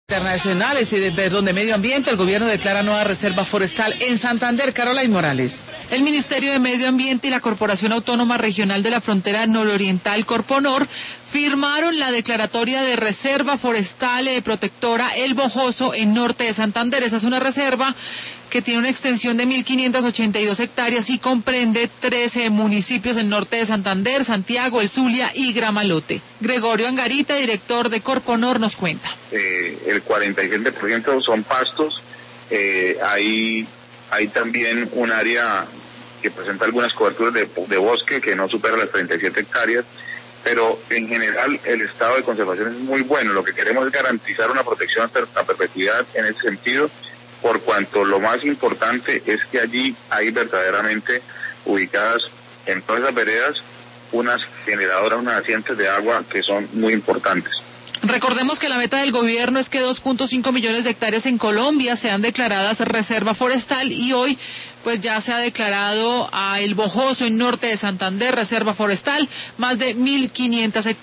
Internacionales y de medio ambiente, el gobierno declara nueva reserva forestal en Santander. Caroline Morales. El Ministerio de Medio Ambiente y la Corporación Autónoma Regional de la Frontera Nororiental, Corponor, firmaron la declaratoria de reserva forestal protectora El Bojoso en norte de Santander. Esa es una reserva que tiene una extensión de 1.582 hectáreas y comprende 13 municipios en norte de Santander, Santiago, El Zulia y Gramalote. Gregorio Angarita, director de Corponor, nos cuenta. El 47% son pastos, hay también un área que presenta algunas coberturas de bosque que no supera las 37 hectáreas, pero en general el estado de conservación es muy bueno. Lo que queremos es garantizar una protección a perpetuidad en ese sentido, por cuanto lo más importante es que allí hay verdaderamente ubicadas en todas las veredas unas generadoras, unas nacientes de agua que son muy importantes. Recordemos que la meta del gobierno es que 2.5 millones de hectáreas en Colombia sean declaradas reserva forestal y hoy pues ya se ha declarado a El Bojoso en norte de Santander reserva forestal, más de 1.500 hectáreas.